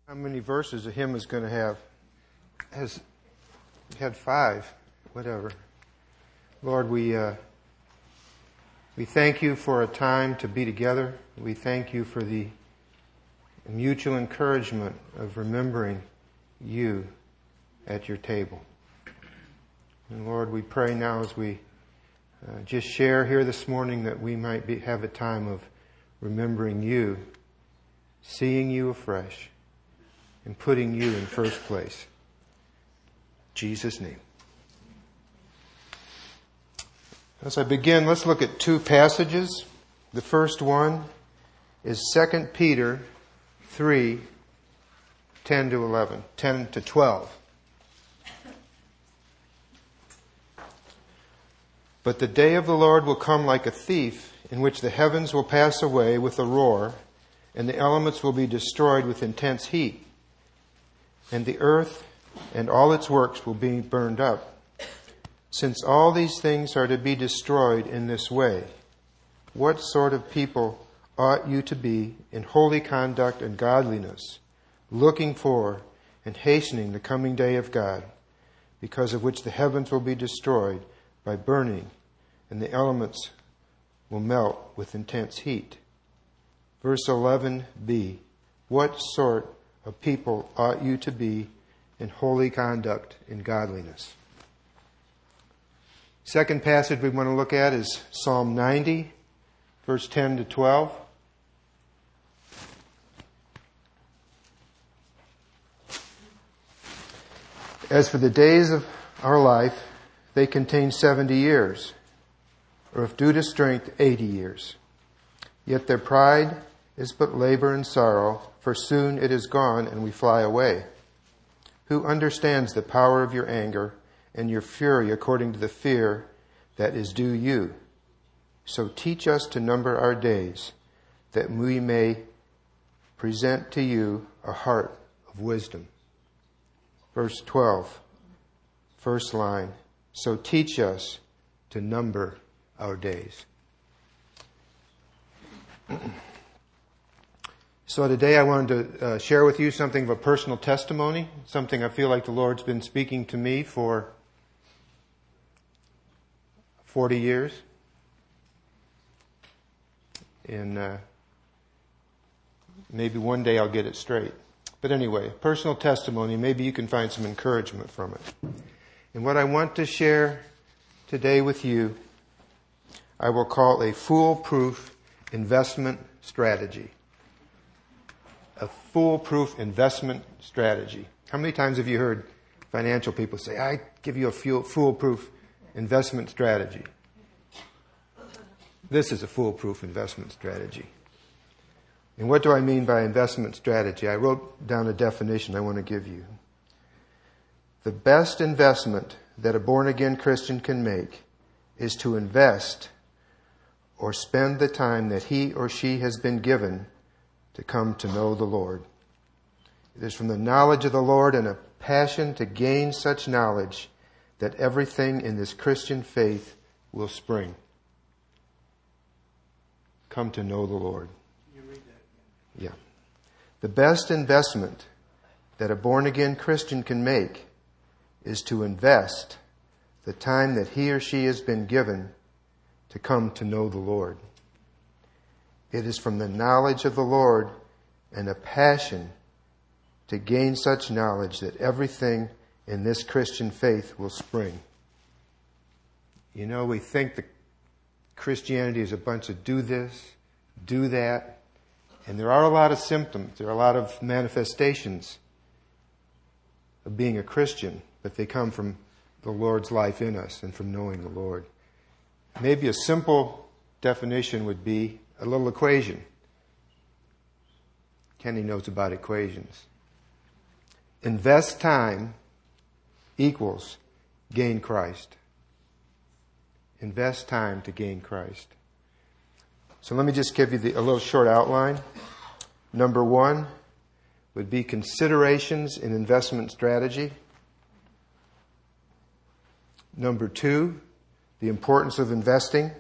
How many verses a hymn is going to have? Has had 5, whatever. Lord, we thank you for a time to be together. We thank you for the mutual encouragement of remembering you at your table. And Lord, we pray now as we just share here this morning that we might have a time of remembering you, seeing you afresh, and putting you in first place. In Jesus' name. As I begin, let's look at 2 passages. The first one is 2 Peter 3, 10 to 11, 10 to 12. But the day of the Lord will come like a thief, in which the heavens will pass away with a roar, and the elements will be destroyed with intense heat, and the earth and all its works will be burned up. Since all these things are to be destroyed in this way, what sort of people ought you to be in holy conduct and godliness, looking for and hastening the coming day of God, because of which the heavens will be destroyed by burning, and the elements will melt with intense heat? Verse 11b, what sort of people ought you to be in holy conduct and godliness? Second passage we want to look at is Psalm 90, verse 10 to 12. As for the days of our life, they contain 70 years, or if due to strength, 80 years. Yet their pride is but labor and sorrow, for soon it is gone and we fly away. Who understands the power of your anger and your fury according to the fear that is due you? So teach us to number our days, that we may present to you a heart of wisdom. Verse 12, first line, so teach us to number our days. So today I wanted to share with you something of a personal testimony, something I feel like the Lord's been speaking to me for 40 years. And maybe one day I'll get it straight. But anyway, personal testimony, maybe you can find some encouragement from it. And what I want to share today with you, I will call a foolproof investment strategy. A foolproof investment strategy. How many times have you heard financial people say, I give you a foolproof investment strategy? This is a foolproof investment strategy. And what do I mean by investment strategy? I wrote down a definition I want to give you. The best investment that a born-again Christian can make is to invest or spend the time that he or she has been given to come to know the Lord. It is from the knowledge of the Lord and a passion to gain such knowledge that everything in this Christian faith will spring. Come to know the Lord. Can you read that again? Yeah. The best investment that a born-again Christian can make is to invest the time that he or she has been given to come to know the Lord. It is from the knowledge of the Lord and a passion to gain such knowledge that everything in this Christian faith will spring. You know, we think that Christianity is a bunch of do this, do that, and there are a lot of symptoms, there are a lot of manifestations of being a Christian, but they come from the Lord's life in us and from knowing the Lord. Maybe a simple definition would be a little equation. Kenny knows about equations. Invest time equals gain Christ. Invest time to gain Christ. So let me just give you a little short outline. Number 1 would be considerations in investment strategy. Number 2, the importance of investing.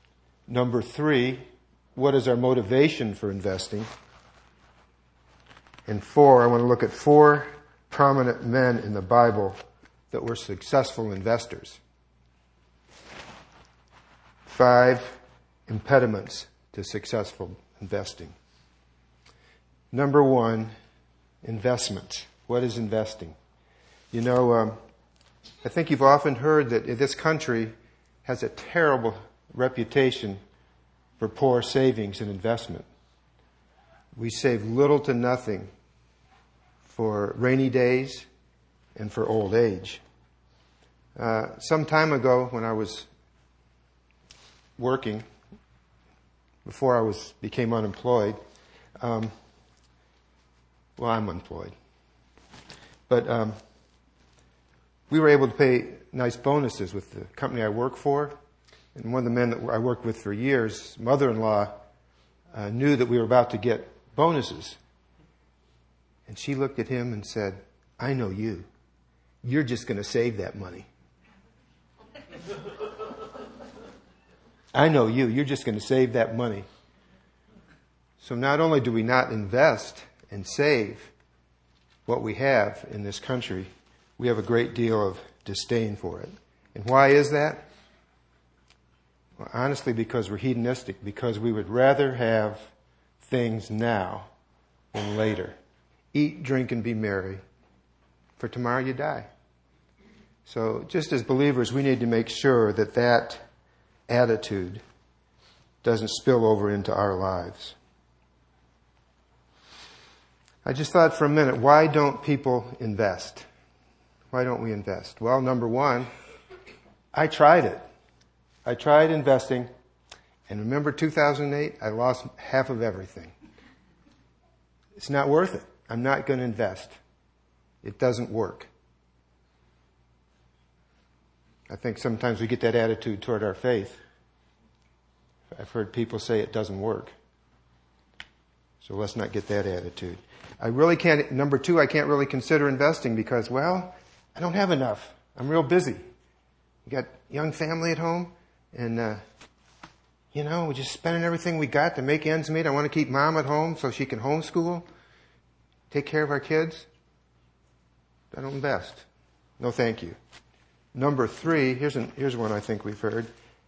Number 3, what is our motivation for investing? And 4, I want to look at 4 prominent men in the Bible that were successful investors. 5 impediments to successful investing. Number 1, investment. What is investing? You know, I think you've often heard that this country has a terrible reputation for poor savings and investment. We save little to nothing for rainy days and for old age. Some time ago when I was working, before I became unemployed, I'm employed. But we were able to pay nice bonuses with the company I work for. And one of the men that I worked with for years, mother-in-law, knew that we were about to get bonuses. And she looked at him and said, "I know you. You're just going to save that money." I know you. You're just going to save that money. So not only do we not invest and save what we have in this country, we have a great deal of disdain for it. And why is that? Well, honestly, because we're hedonistic, because we would rather have things now than later. Eat, drink, and be merry, for tomorrow you die. So just as believers, we need to make sure that that attitude doesn't spill over into our lives. I just thought for a minute, why don't people invest? Why don't we invest? Well, number 1, I tried it. I tried investing, and remember 2008? I lost half of everything. It's not worth it. I'm not going to invest. It doesn't work. I think sometimes we get that attitude toward our faith. I've heard people say it doesn't work. So let's not get that attitude. I really can't, number 2, I can't really consider investing because, well, I don't have enough. I'm real busy. We got a young family at home and, we're just spending everything we got to make ends meet. I want to keep mom at home so she can homeschool, take care of our kids. I don't invest. No, thank you. Number 3, here's one I think we've heard.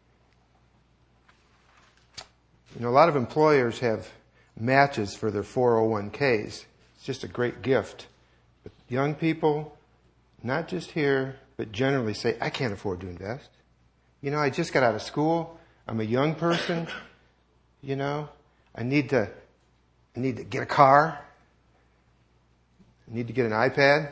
A lot of employers have matches for their 401ks. It's just a great gift. But young people, not just here, but generally say, I can't afford to invest. I just got out of school. I'm a young person. I need to get a car. I need to get an iPad.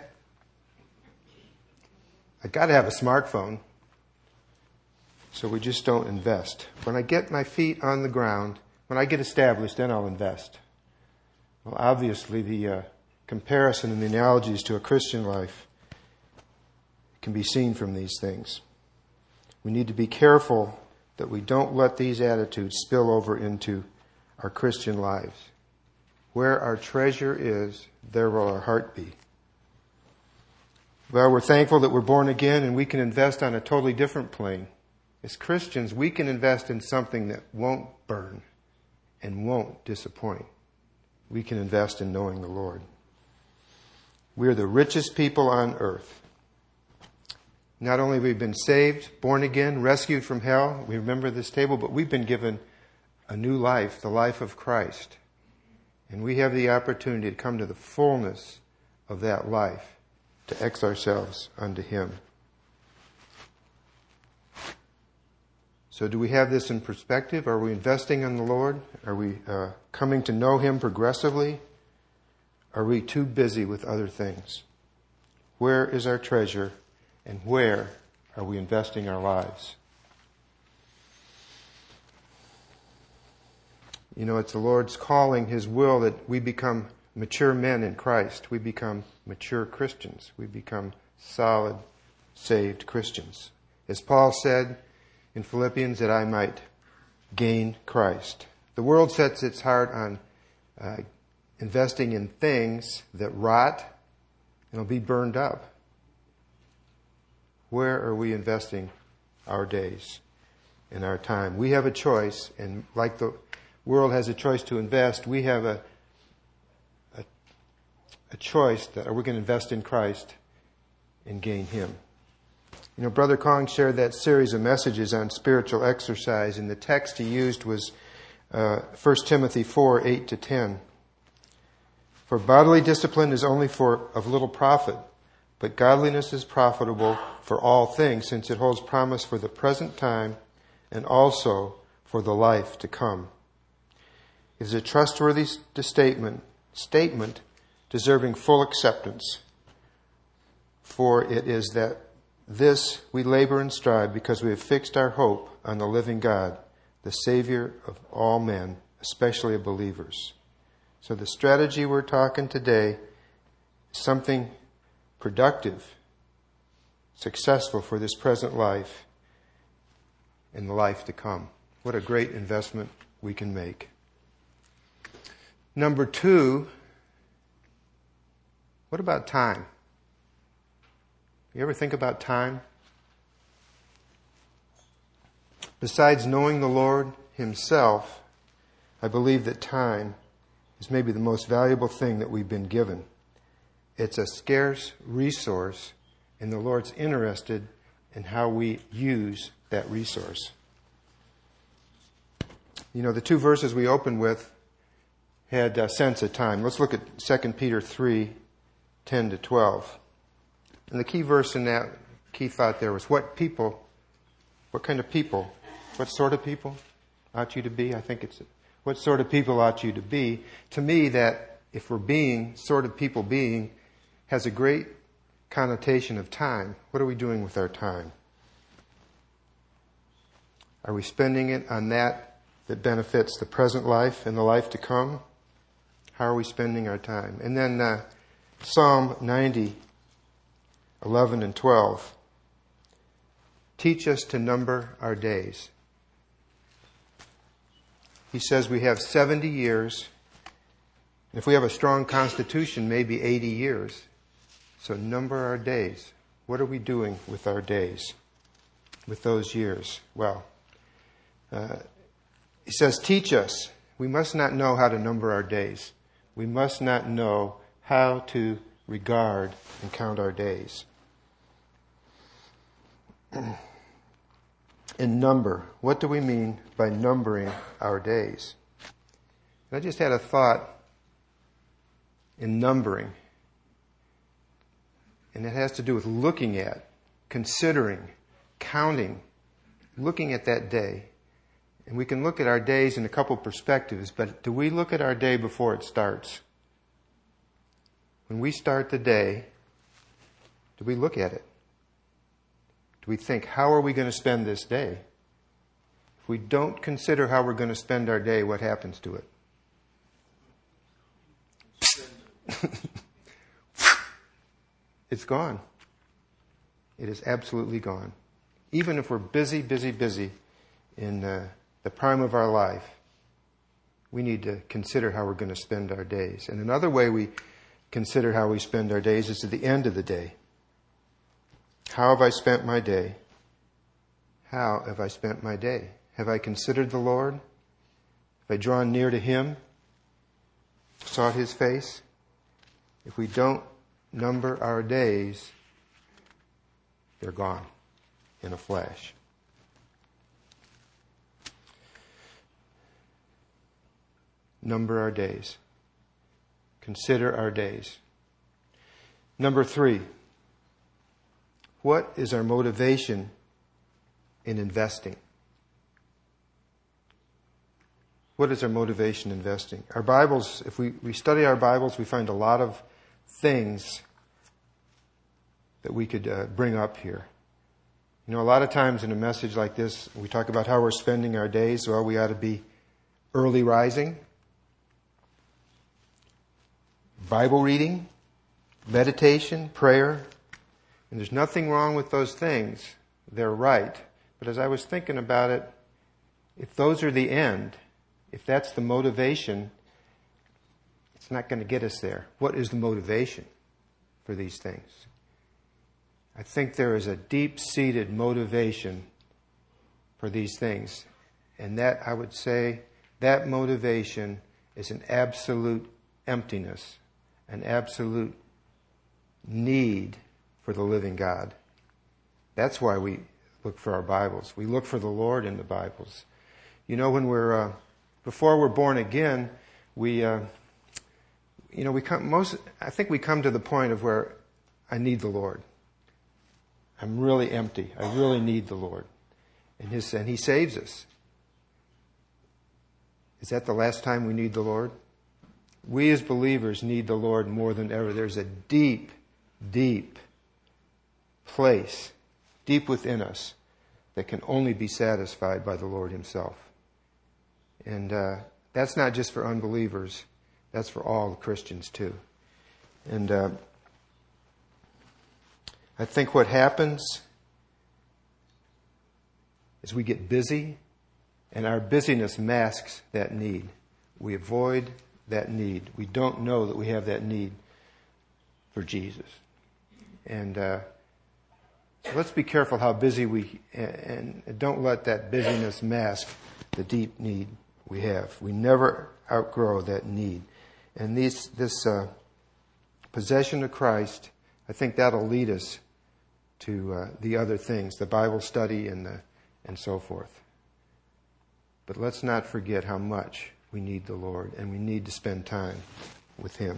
I got to have a smartphone. So we just don't invest. When I get my feet on the ground, when I get established, then I'll invest. Well, obviously the comparison and the analogies to a Christian life can be seen from these things. We need to be careful that we don't let these attitudes spill over into our Christian lives. Where our treasure is, there will our heart be. Well, we're thankful that we're born again and we can invest on a totally different plane. As Christians, we can invest in something that won't burn and won't disappoint. We can invest in knowing the Lord. We're the richest people on earth. Not only have we been saved, born again, rescued from hell, we remember this table, but we've been given a new life, the life of Christ. And we have the opportunity to come to the fullness of that life, to ex ourselves unto Him. So do we have this in perspective? Are we investing in the Lord? Are we coming to know Him progressively? Are we too busy with other things? Where is our treasure, and where are we investing our lives? It's the Lord's calling, His will, that we become mature men in Christ. We become mature Christians. We become solid, saved Christians. As Paul said in Philippians, that I might gain Christ. The world sets its heart on investing in things that rot and will be burned up. Where are we investing our days and our time? We have a choice, and like the world has a choice to invest, we have a choice that are we going to invest in Christ and gain Him? You know, Brother Kong shared that series of messages on spiritual exercise, and the text he used was 1 Timothy 4, 8 to 10. For bodily discipline is only of little profit, but godliness is profitable for all things, since it holds promise for the present time and also for the life to come. It is a trustworthy statement deserving full acceptance, for it is that this we labor and strive because we have fixed our hope on the living God, the Savior of all men, especially of believers. So the strategy we're talking today is something productive, successful for this present life and the life to come. What a great investment we can make. Number 2, what about time? You ever think about time? Besides knowing the Lord Himself, I believe that time is maybe the most valuable thing that we've been given. It's a scarce resource, and the Lord's interested in how we use that resource. You know, the 2 verses we opened with had a sense of time. Let's look at 2 Peter 3, 10 to 12. And the key verse in that, key thought there was, what kind of people, what sort of people ought you to be? I think it's, what sort of people ought you to be? To me, that if we're being, sort of people being, has a great connotation of time. What are we doing with our time? Are we spending it on that benefits the present life and the life to come? How are we spending our time? And then Psalm 90, 11 and 12. Teach us to number our days. He says we have 70 years. If we have a strong constitution, maybe 80 years. So number our days. What are we doing with our days, with those years? Well, he says, teach us. We must not know how to number our days. We must not know how to regard and count our days. In number, what do we mean by numbering our days? I just had a thought in numbering, and it has to do with looking at, considering, counting, looking at that day. And we can look at our days in a couple perspectives, but do we look at our day before it starts? When we start the day, do we look at it? Do we think, how are we going to spend this day? If we don't consider how we're going to spend our day, what happens to it? It's gone. It is absolutely gone. Even if we're busy in the prime of our life, we need to consider how we're going to spend our days. And another way we consider how we spend our days is at the end of the day. How have I spent my day? How have I spent my day? Have I considered the Lord? Have I drawn near to Him? Sought His face? If we don't number our days, they're gone in a flash. Number our days. Consider our days. Number 3. What is our motivation in investing? What is our motivation in investing? Our Bibles, if we study our Bibles, we find a lot of things that we could bring up here. You know, a lot of times in a message like this, we talk about how we're spending our days. Well, we ought to be early rising, Bible reading, meditation, prayer. And there's nothing wrong with those things. They're right. But as I was thinking about it, if those are the end, if that's the motivation, it's not going to get us there. What is the motivation for these things? I think there is a deep-seated motivation for these things. And that, I would say, that motivation is an absolute emptiness, an absolute need for the living God. That's why we look for our Bibles. We look for the Lord in the Bibles. You know, when before we're born again, I think we come to the point of where I need the Lord. I'm really empty. I really need the Lord. And He saves us. Is that the last time we need the Lord? We as believers need the Lord more than ever. There's a deep, deep place, deep within us, that can only be satisfied by the Lord Himself. And that's not just for unbelievers. That's for all Christians too. And I think what happens is we get busy, and our busyness masks that need. We avoid that need. We don't know that we have that need for Jesus. And so let's be careful how busy and don't let that busyness mask the deep need we have. We never outgrow that need. And this possession of Christ, I think that'll lead us to the other things, the Bible study and so forth. But let's not forget how much we need the Lord, and we need to spend time with Him.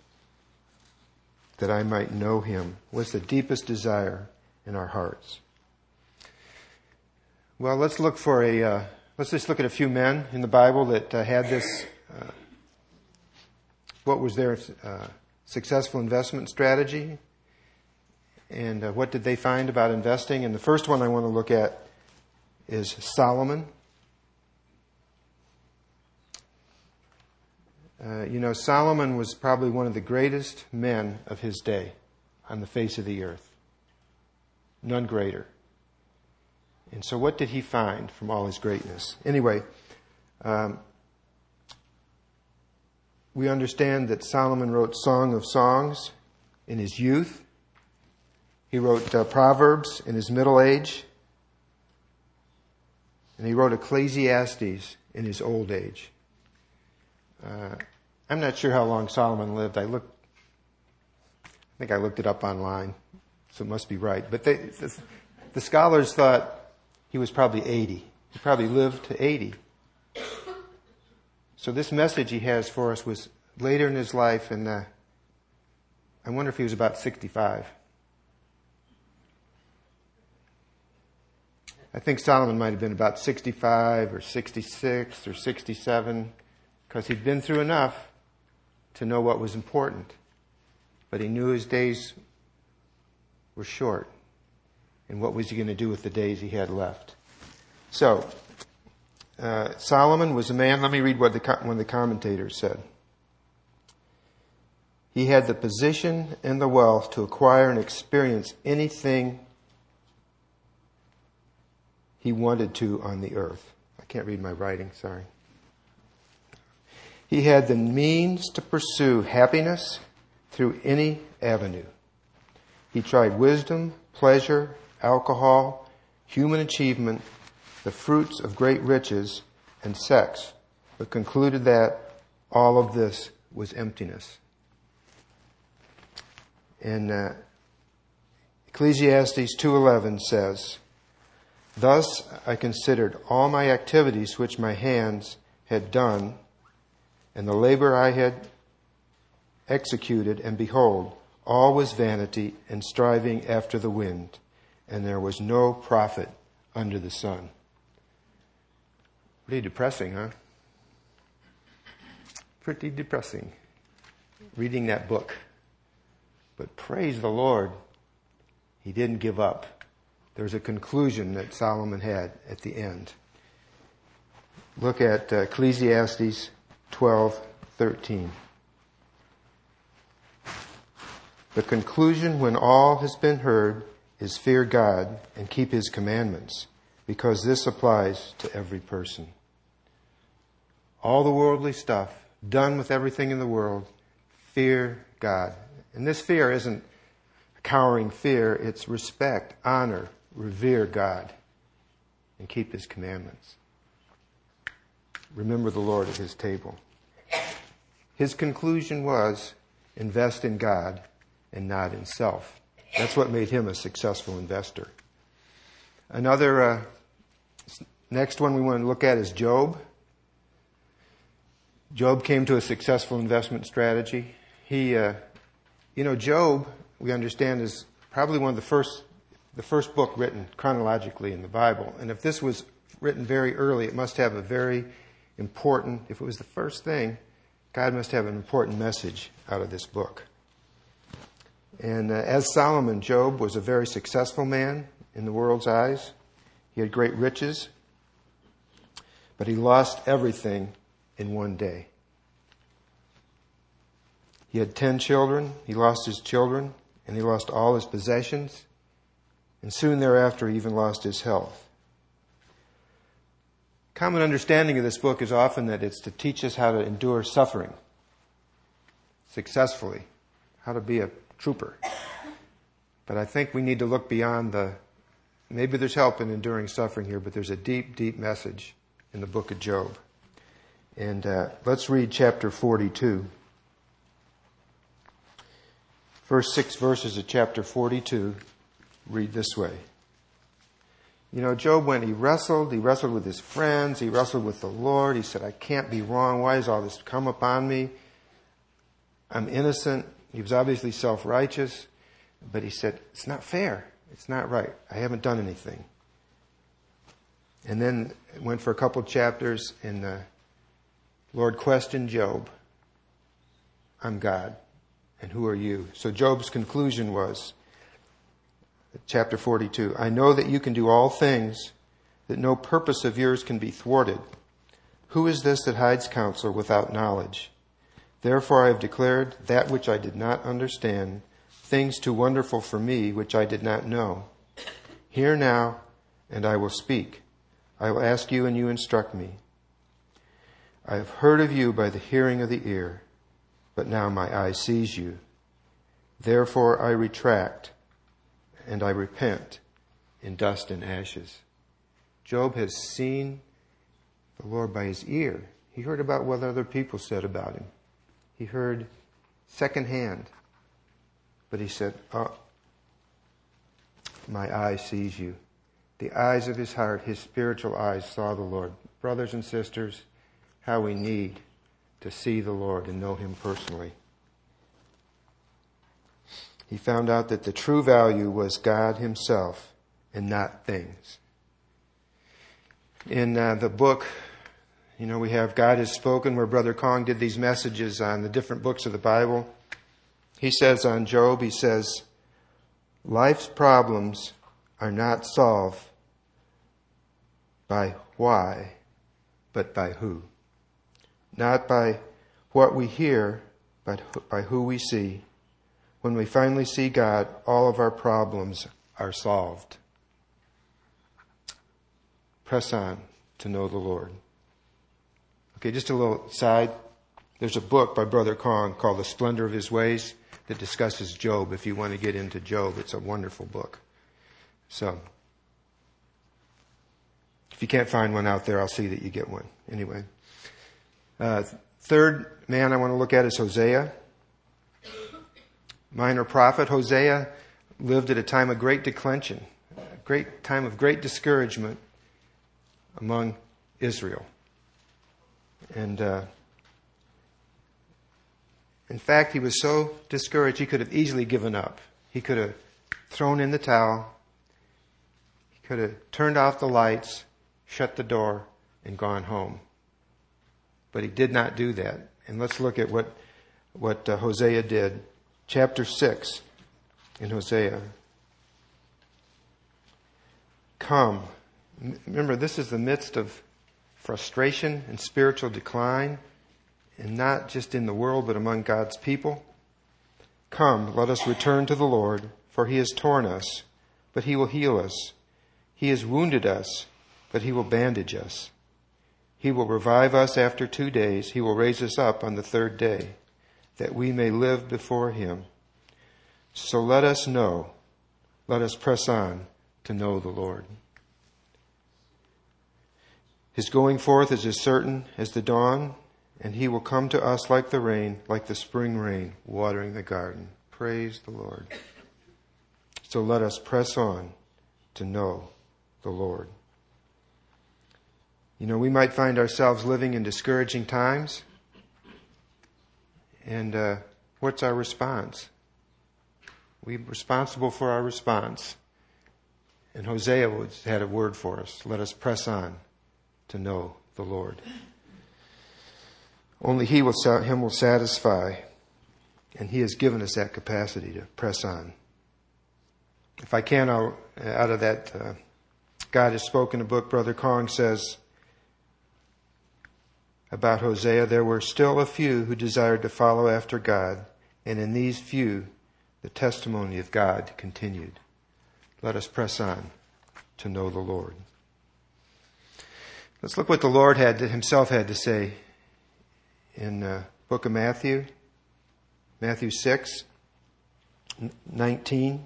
That I might know Him was the deepest desire in our hearts. Well, let's just look at a few men in the Bible that had this. What was their successful investment strategy, and what did they find about investing? And the first one I want to look at is Solomon. Solomon was probably one of the greatest men of his day on the face of the earth. None greater. And so what did he find from all his greatness? Anyway, we understand that Solomon wrote Song of Songs in his youth. He wrote Proverbs in his middle age. And he wrote Ecclesiastes in his old age. I'm not sure how long Solomon lived. I think I looked it up online, so it must be right. But the scholars thought he was probably 80. He probably lived to 80. So this message he has for us was later in his life, and I wonder if he was about 65. I think Solomon might have been about 65 or 66 or 67, because he'd been through enough to know what was important. But he knew his days were short. And what was he going to do with the days he had left? So, Solomon was a man, let me read what one of the commentators said. He had the position and the wealth to acquire and experience anything he wanted to on the earth. I can't read my writing, sorry. He had the means to pursue happiness through any avenue. He tried wisdom, pleasure, alcohol, human achievement, the fruits of great riches, and sex, but concluded that all of this was emptiness. And Ecclesiastes 2:11 says, "Thus I considered all my activities which my hands had done, and the labor I had executed, and behold, all was vanity and striving after the wind, and there was no profit under the sun." Pretty depressing, huh? Pretty depressing, reading that book. But praise the Lord, he didn't give up. There's a conclusion that Solomon had at the end. Look at Ecclesiastes 12:13. The conclusion when all has been heard is fear God and keep His commandments, because this applies to every person. All the worldly stuff, done with everything in the world, fear God. And this fear isn't cowering fear, it's respect, honor, revere God, and keep His commandments. Remember the Lord at His table. His conclusion was, invest in God and not in self. That's what made him a successful investor. Another, next one we want to look at is Job. Job came to a successful investment strategy. Job, we understand, is probably one of the first book written chronologically in the Bible. And if this was written very early, it must have a very important, if it was the first thing, God must have an important message out of this book. And as Solomon, Job was a very successful man in the world's eyes. He had great riches, but he lost everything in one day. He had 10 children. He lost his children, and he lost all his possessions. And soon thereafter, he even lost his health. Common understanding of this book is often that it's to teach us how to endure suffering successfully, how to be a trooper. But I think we need to look beyond maybe there's help in enduring suffering here, but there's a deep, deep message in the book of Job. And let's read chapter 42. First 6 verses of chapter 42 read this way. Job, when he wrestled with his friends, he wrestled with the Lord. He said, I can't be wrong. Why has all this come upon me? I'm innocent. He was obviously self-righteous, but he said, it's not fair. It's not right. I haven't done anything. And then it went for a couple of chapters, and the Lord questioned Job. I'm God, and who are you? So Job's conclusion was, chapter 42, I know that you can do all things, that no purpose of yours can be thwarted. Who is this that hides counsel without knowledge? Therefore I have declared that which I did not understand, things too wonderful for me which I did not know. Hear now, and I will speak. I will ask you, and you instruct me. I have heard of you by the hearing of the ear, but now my eye sees you. Therefore I retract, and I repent in dust and ashes. Job has seen the Lord by his ear. He heard about what other people said about him. He heard secondhand. But he said, my eye sees you. The eyes of his heart, his spiritual eyes, saw the Lord. Brothers and sisters, how we need to see the Lord and know him personally. He found out that the true value was God himself and not things. In the book, we have God Has Spoken, where Brother Kong did these messages on the different books of the Bible. He says on Job, he says, life's problems are not solved by why, but by who. Not by what we hear, but by who we see. When we finally see God, all of our problems are solved. Press on to know the Lord. Okay, just a little side. There's a book by Brother Kong called The Splendor of His Ways that discusses Job. If you want to get into Job, it's a wonderful book. So, if you can't find one out there, I'll see that you get one. Anyway. Third man I want to look at is Hosea. Minor prophet. Hosea lived at a time of great declension, a great time of great discouragement among Israel. And in fact, he was so discouraged he could have easily given up. He could have thrown in the towel. He could have turned off the lights, shut the door, and gone home. But he did not do that. And let's look at what Hosea did. Chapter 6 in Hosea. Come. Remember, this is the midst of frustration and spiritual decline, and not just in the world, but among God's people. Come, let us return to the Lord, for he has torn us, but he will heal us. He has wounded us, but he will bandage us. He will revive us after 2 days. He will raise us up on the 3rd day, that we may live before him. So let us press on to know the Lord. His going forth is as certain as the dawn, and He will come to us like the rain, like the spring rain, watering the garden. Praise the Lord. So let us press on to know the Lord. You know, we might find ourselves living in discouraging times. And what's our response? We're responsible for our response. And Hosea had a word for us. Let us press on to know the Lord. Only Him will satisfy. And He has given us that capacity to press on. If I can, out of that God Has Spoken book, Brother Kong says about Hosea, there were still a few who desired to follow after God, and in these few, the testimony of God continued. Let us press on to know the Lord. Let's look what the Lord Himself had to say in the book of Matthew, Matthew 6:19.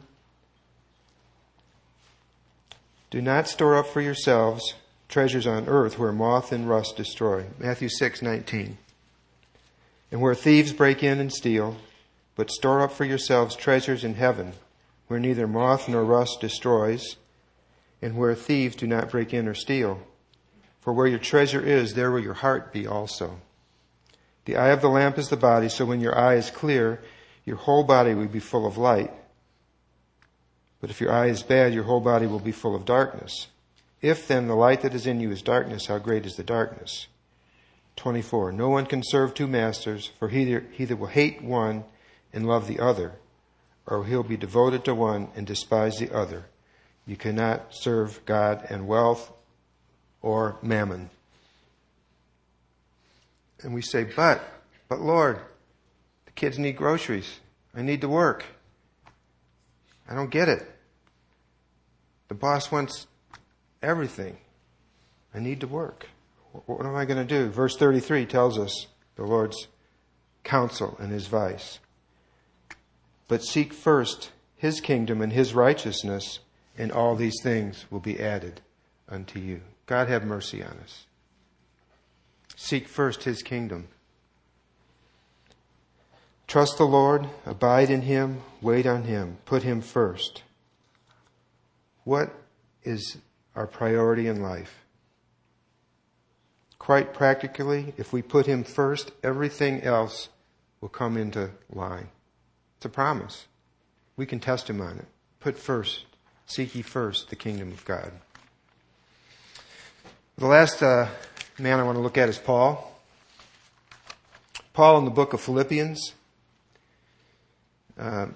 Do not store up for yourselves treasures on earth where moth and rust destroy. Matthew 6:19. And where thieves break in and steal, but store up for yourselves treasures in heaven, where neither moth nor rust destroys, and where thieves do not break in or steal. For where your treasure is, there will your heart be also. The eye of the lamp is the body, so when your eye is clear, your whole body will be full of light. But if your eye is bad, your whole body will be full of darkness. If then the light that is in you is darkness, how great is the darkness? 24. No one can serve two masters, for he that will hate one and love the other, or he'll be devoted to one and despise the other. You cannot serve God and wealth or mammon. And we say, but Lord, the kids need groceries. I need to work. I don't get it. The boss wants everything. I need to work. What am I going to do? Verse 33 tells us the Lord's counsel and His advice. But seek first His kingdom and His righteousness, and all these things will be added unto you. God have mercy on us. Seek first His kingdom. Trust the Lord, abide in Him, wait on Him, put Him first. What is our priority in life? Quite practically, if we put Him first, everything else will come into line. It's a promise. We can test Him on it. Put first, seek ye first the kingdom of God. The last man I want to look at is Paul. Paul in the book of Philippians. The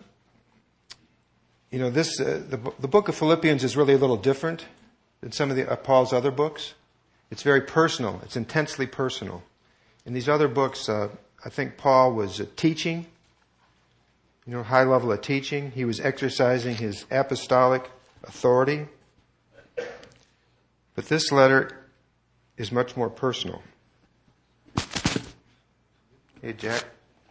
book of Philippians is really a little different than some of Paul's other books. It's very personal. It's intensely personal. In these other books, I think Paul was teaching, high level of teaching. He was exercising his apostolic authority. But this letter is much more personal. Hey, Jack.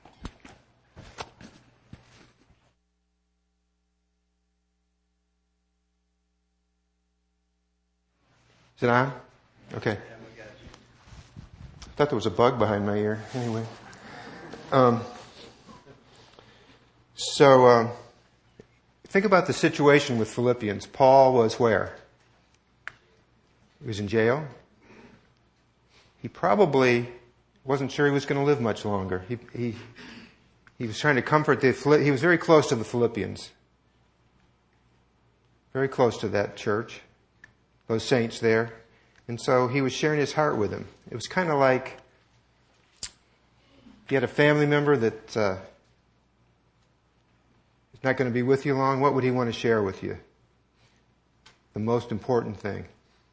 Is it on? Okay. I thought there was a bug behind my ear. Anyway. Think about the situation with Philippians. Paul was where? He was in jail. He probably wasn't sure he was going to live much longer. He was trying to comfort he was very close to the Philippians. Very close to that church. Those saints there. And so he was sharing his heart with them. It was kind of like if you had a family member that is not going to be with you long, what would he want to share with you? The most important thing.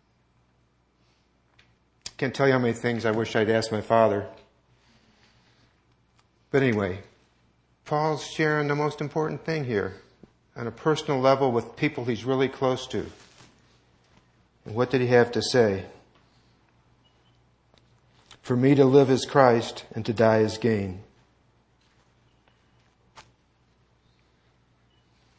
Can't tell you how many things I wish I'd asked my father. But anyway, Paul's sharing the most important thing here on a personal level with people he's really close to. And what did he have to say? For me to live is Christ, and to die is gain.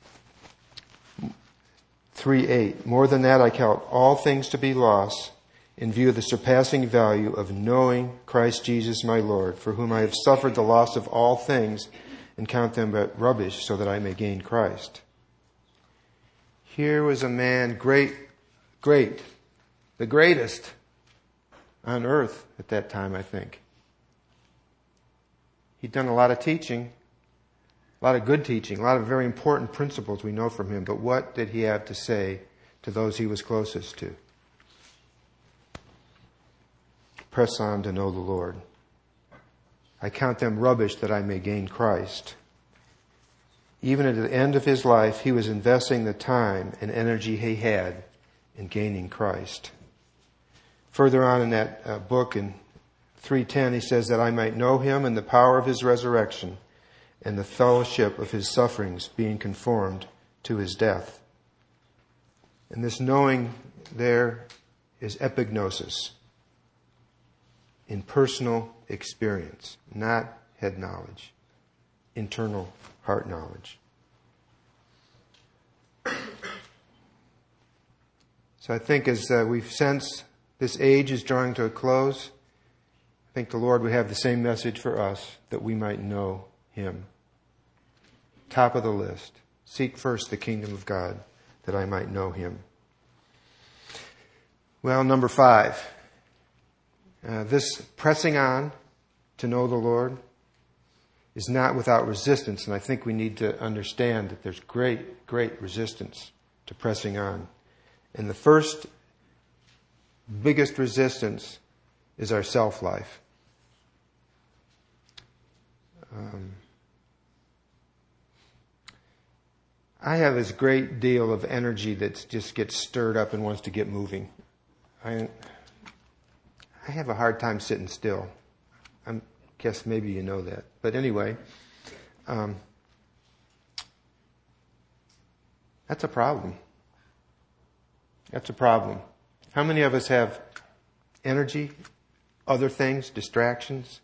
More than that, I count all things to be loss in view of the surpassing value of knowing Christ Jesus my Lord, for whom I have suffered the loss of all things and count them but rubbish, so that I may gain Christ. Here was a man great, the greatest on earth at that time, I think. He'd done a lot of teaching, a lot of good teaching, a lot of very important principles we know from him, but what did he have to say to those he was closest to? Press on to know the Lord. I count them rubbish that I may gain Christ. Even at the end of his life, he was investing the time and energy he had in gaining Christ. Further on in that book, in 3:10, he says that I might know him and the power of his resurrection and the fellowship of his sufferings, being conformed to his death. And this knowing there is epignosis, in personal experience, not head knowledge, internal heart knowledge. So I think as we sense this age is drawing to a close, I think the Lord would have the same message for us, that we might know him. Top of the list. Seek first the kingdom of God, that I might know him. Well, number 5. This pressing on to know the Lord is not without resistance, and I think we need to understand that there's great resistance to pressing on. And the first biggest resistance is our self-life. I have this great deal of energy that just gets stirred up and wants to get moving. I have a hard time sitting still. I guess maybe you know that. But anyway, that's a problem. That's a problem. How many of us have energy, other things, distractions?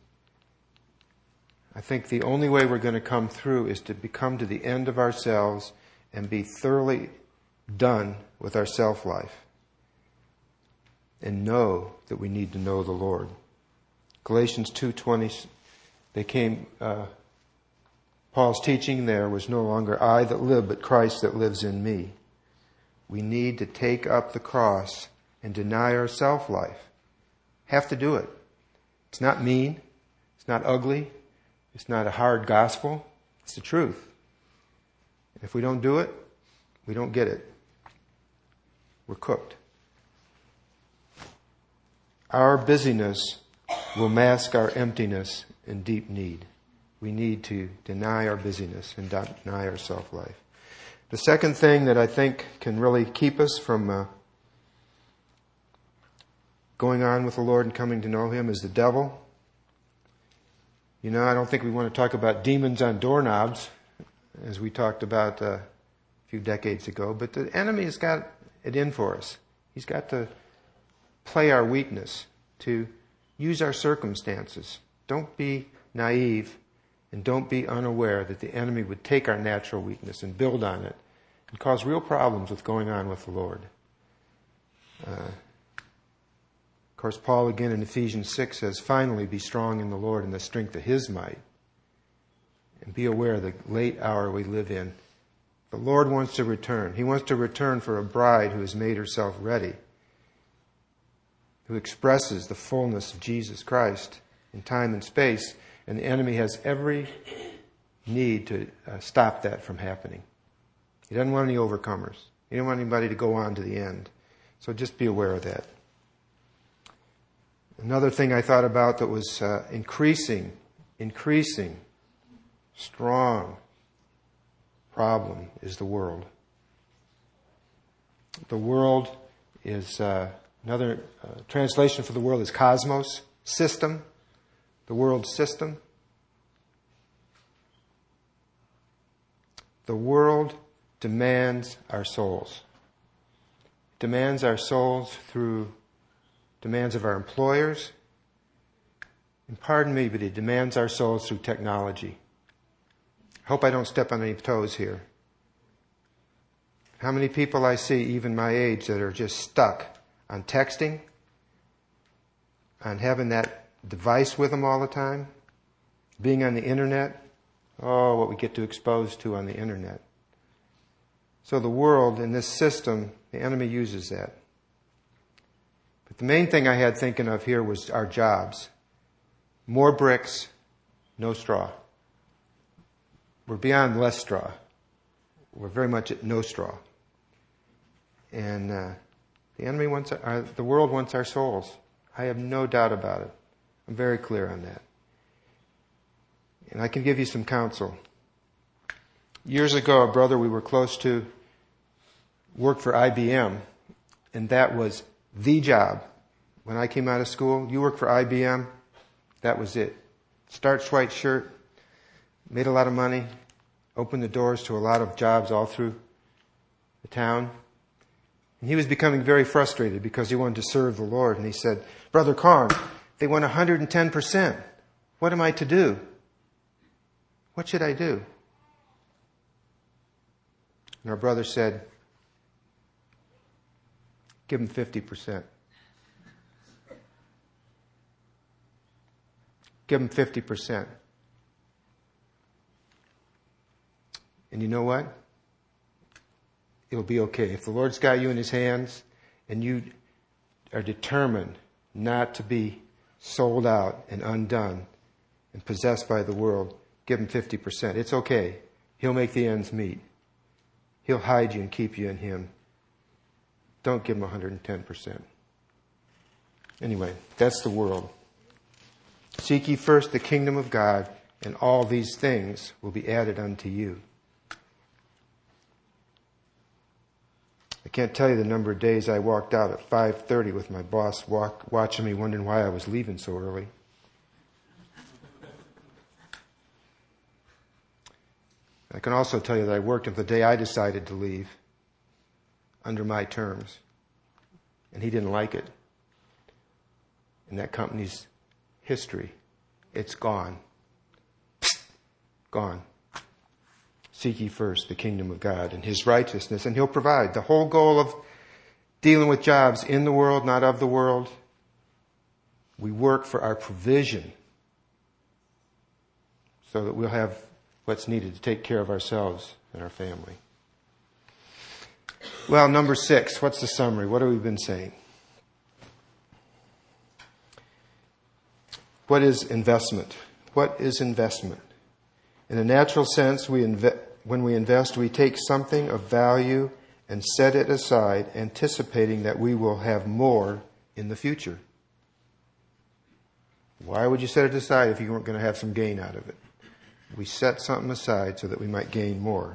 I think the only way we're going to come through is to come to the end of ourselves and be thoroughly done with our self-life. And know that we need to know the Lord. Galatians 2:20, Paul's teaching there was no longer I that live, but Christ that lives in me. We need to take up the cross and deny our self-life. Have to do it. It's not mean. It's not ugly. It's not a hard gospel. It's the truth. If we don't do it, we don't get it. We're cooked. Our busyness will mask our emptiness and deep need. We need to deny our busyness and deny our self-life. The second thing that I think can really keep us from going on with the Lord and coming to know him is the devil. You know, I don't think we want to talk about demons on doorknobs, as we talked about a few decades ago, but the enemy has got it in for us. He's got to play our weakness, to use our circumstances. Don't be naive and don't be unaware that the enemy would take our natural weakness and build on it and cause real problems with going on with the Lord. Of course, Paul again in Ephesians 6 says, finally be strong in the Lord and the strength of his might. And be aware of the late hour we live in. The Lord wants to return. He wants to return for a bride who has made herself ready, who expresses the fullness of Jesus Christ in time and space, and the enemy has every need to stop that from happening. He doesn't want any overcomers. He doesn't want anybody to go on to the end. So just be aware of that. Another thing I thought about that was increasing, strong problem is the world. The world is... Another translation for the world is cosmos, system, the world system. The world demands our souls. Demands our souls through demands of our employers. And pardon me, but it demands our souls through technology. I hope I don't step on any toes here. How many people I see, even my age, that are just stuck on texting, on having that device with them all the time, being on the internet. Oh, what we get to expose to on the internet. So the world in this system, the enemy uses that. But the main thing I had thinking of here was our jobs. More bricks, no straw. We're beyond less straw. We're very much at no straw. And the enemy wants, the world wants our souls. I have no doubt about it. I'm very clear on that. And I can give you some counsel. Years ago, a brother we were close to worked for IBM, and that was the job. When I came out of school, you work for IBM, that was it. Starched white shirt, made a lot of money, opened the doors to a lot of jobs all through the town. And he was becoming very frustrated because he wanted to serve the Lord. And he said, Brother Carn, they want 110%. What am I to do? What should I do? And our brother said, give them 50%. Give them 50%. And you know what? It'll be okay. If the Lord's got you in His hands and you are determined not to be sold out and undone and possessed by the world, give Him 50%. It's okay. He'll make the ends meet. He'll hide you and keep you in Him. Don't give Him 110%. Anyway, that's the world. Seek ye first the kingdom of God, and all these things will be added unto you. I can't tell you the number of days I walked out at 5:30 with my boss watching me, wondering why I was leaving so early. I can also tell you that I worked until the day I decided to leave under my terms. And he didn't like it. And that company's history, it's gone. Gone. Seek ye first the kingdom of God and His righteousness, and He'll provide. The whole goal of dealing with jobs in the world, not of the world, we work for our provision so that we'll have what's needed to take care of ourselves and our family. Well, number 6, what's the summary? What have we been saying? What is investment? What is investment? In a natural sense, when we invest, we take something of value and set it aside, anticipating that we will have more in the future. Why would you set it aside if you weren't going to have some gain out of it? We set something aside so that we might gain more.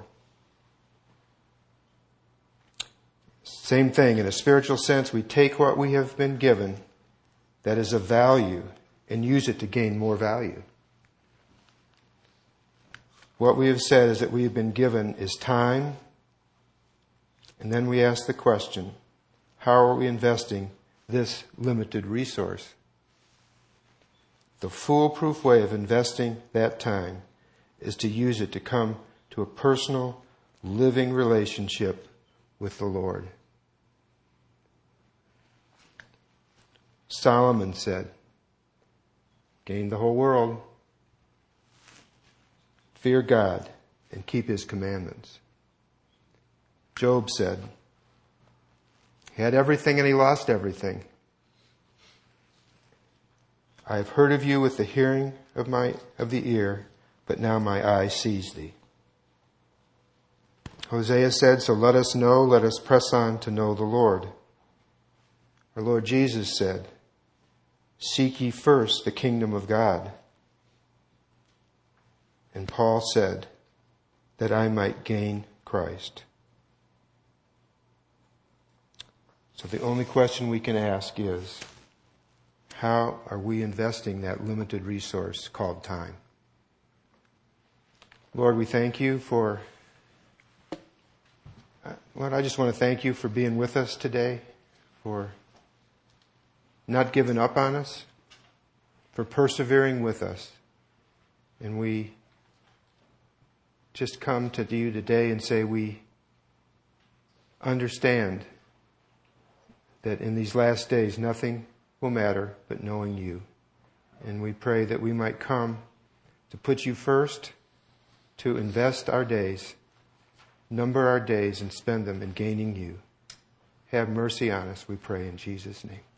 Same thing, in a spiritual sense, we take what we have been given that is of value and use it to gain more value. What we have said is that we have been given is time, and then we ask the question, how are we investing this limited resource? The foolproof way of investing that time is to use it to come to a personal, living relationship with the Lord. Solomon said, gain the whole world, fear God, and keep His commandments. Job said, he had everything and he lost everything. I have heard of you with the hearing of the ear, but now my eye sees thee. Hosea said, so let us know, let us press on to know the Lord. Our Lord Jesus said, seek ye first the kingdom of God. And Paul said, that I might gain Christ. So the only question we can ask is, how are we investing that limited resource called time? Lord, we thank you for, Lord, I just want to thank you for being with us today, for not giving up on us, for persevering with us. And we just come to you today and say we understand that in these last days nothing will matter but knowing you. And we pray that we might come to put you first, to invest our days, number our days, and spend them in gaining you. Have mercy on us, we pray in Jesus' name.